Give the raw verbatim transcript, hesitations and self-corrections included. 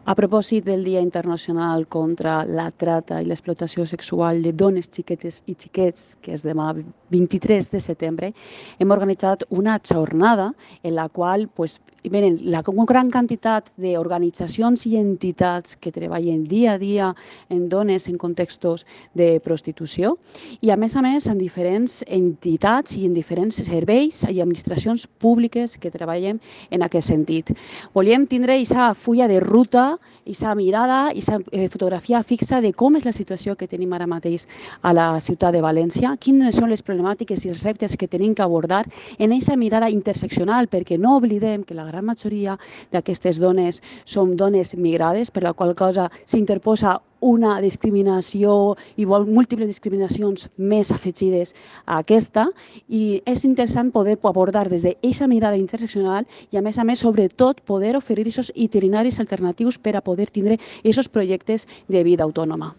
A propòsit del Dia Internacional contra la trata i l'explotació sexual de dones, xiquetes i xiquets, que és demà vint-i-tres de setembre, hem organitzat una jornada en la qual pues, venen la gran quantitat d'organitzacions i entitats que treballen dia a dia en dones en contextos de prostitució i, a més a més, en diferents entitats i en diferents serveis i administracions públiques que treballen en aquest sentit. Volíem tindre aquesta fulla de ruta, aquesta mirada, aquesta fotografia fixa de com és la situació que tenim ara mateix a la ciutat de València, quines són les problemàtiques i els reptes que tenim que abordar en aquesta mirada interseccional, perquè no oblidem que la gran majoria d'aquestes dones són dones migrades, per la qual cosa s'interposa una discriminació i múltiples discriminacions més afegides a aquesta, i és interessant poder abordar des d'aquesta mirada interseccional i, a més a més, sobretot, poder oferir aquests itineraris alternatius per a poder tindre aquests projectes de vida autònoma.